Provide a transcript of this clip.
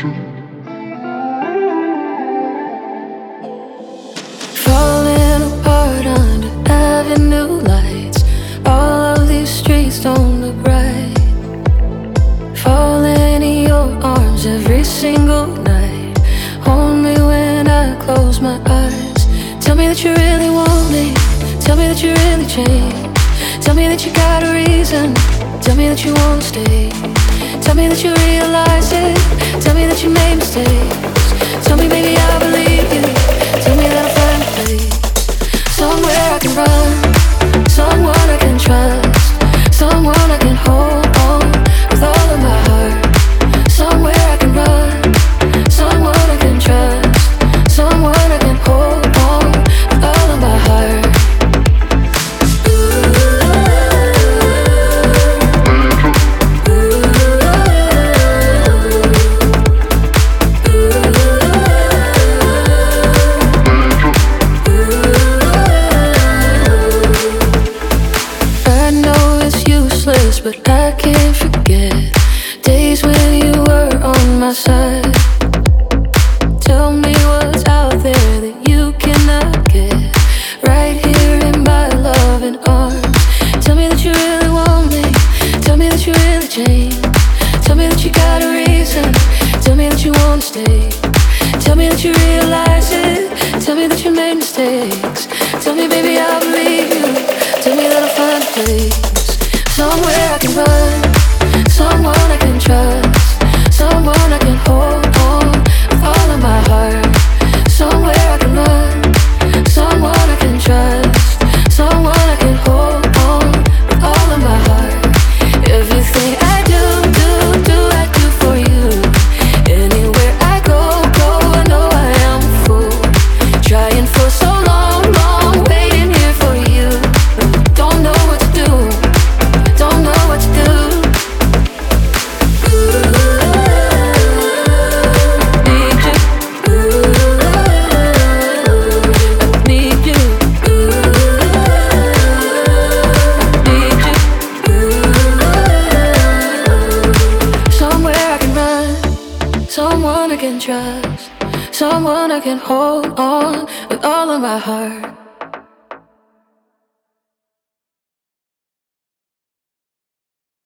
Falling apart under avenue lights. All of these streets don't look right. Falling in your arms every single night. Hold me when I close my eyes. Tell me that you really want me. Tell me that you really changed. Tell me that you got a reason. Tell me that you won't stay. Tell me that you realize it. Tell me that you made mistakes. Tell me, baby, I believe you. Tell me that I'll find a place, somewhere I can run, someone I can trust, someone I can hold on with all of my heart. Somewhere I can run, someone I can trust, someone I can hold on with all of my heart. But I can't forget days when you were on my side. Tell me what's out there that you cannot get, right here in my loving arms. Tell me that you really want me. Tell me that you really changed. Tell me that you got a reason. Tell me that you won't stay. Tell me that you realize it. Tell me that you made mistakes. Tell me, baby, I believe you. Tell me that I'll find a place, somewhere I can run, someone I can trust, someone I can hold on with all of my heart. Somewhere I can run, someone I can trust, someone I can hold on with all of my heart. Everything I do, I do for you. Anywhere I go, I know I am a fool. Trying for so long, waiting here for you. Don't know what to do. Don't know what to do. Need you. I need you. Need you. Somewhere I can run, someone I can trust, someone I can hold on with all of my heart.